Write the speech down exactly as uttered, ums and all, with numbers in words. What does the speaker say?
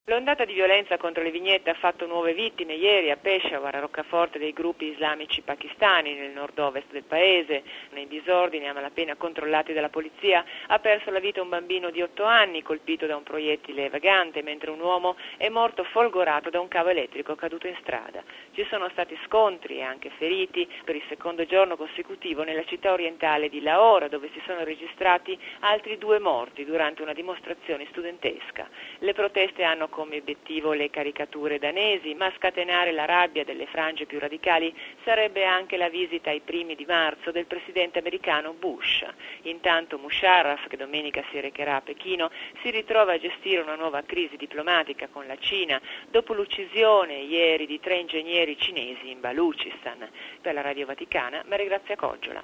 L'ondata di violenza contro le vignette ha fatto nuove vittime ieri a Peshawar, a roccaforte dei gruppi islamici pakistani nel nord-ovest del paese. Nei disordini a malapena controllati dalla polizia ha perso la vita un bambino di otto anni colpito da un proiettile vagante, mentre un uomo è morto folgorato da un cavo elettrico caduto in strada. Ci sono stati scontri e anche feriti per il secondo giorno consecutivo nella città orientale di Lahore, dove si sono registrati altri due morti durante una dimostrazione studentesca. Le proteste hanno come obiettivo le caricature danesi, ma a scatenare la rabbia delle frange più radicali sarebbe anche la visita ai primi di marzo del presidente americano Bush. Intanto Musharraf, che domenica si recherà a Pechino, si ritrova a gestire una nuova crisi diplomatica con la Cina dopo l'uccisione ieri di tre ingegneri cinesi in Baluchistan. Per la Radio Vaticana, Maria Grazia Coggiola.